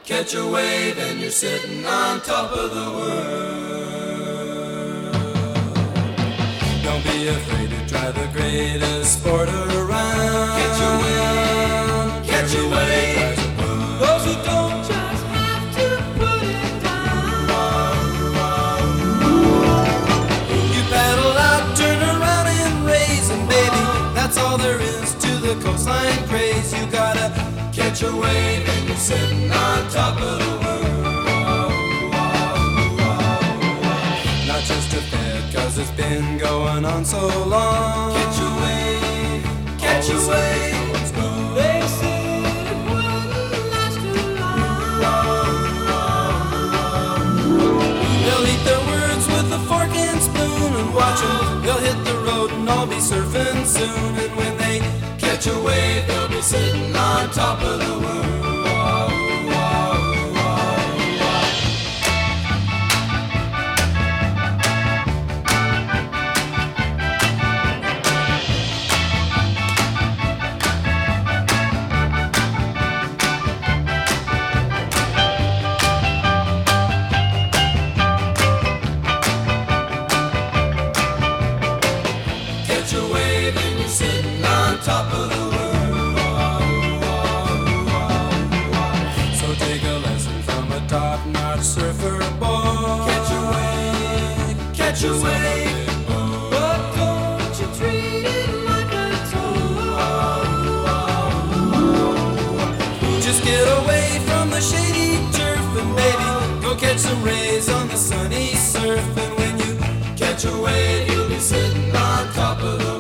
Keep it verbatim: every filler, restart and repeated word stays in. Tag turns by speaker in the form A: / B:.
A: catch a wave and you're sitting on top of the world. Don't be afraid to try the greatest sport around. Catch a wave, catch a wave. Those who don't just have to put it down. You paddle out, turn around and raise, and baby, that's all there is to the coastline craze. You gotta catch a wave and you're sitting on top of the world. Not just a fad, cause it's been going on so long. Catch a wave, catch a wave. They said it wouldn't last too long. They'll eat their words with a fork and spoon and watch them. They'll hit the road and all be surfing soon. And when they catch a wave, they'll be sitting on top of the world. Catch a wave and you're sitting on top of the world. So take a lesson from a top-notch surfer boy. Catch a wave, catch a wave, but don't you treat it like a toy. Just get away from the shady turf and baby, go catch some rays on the sunny surf. And when you catch a wave, you'll be sitting on top of the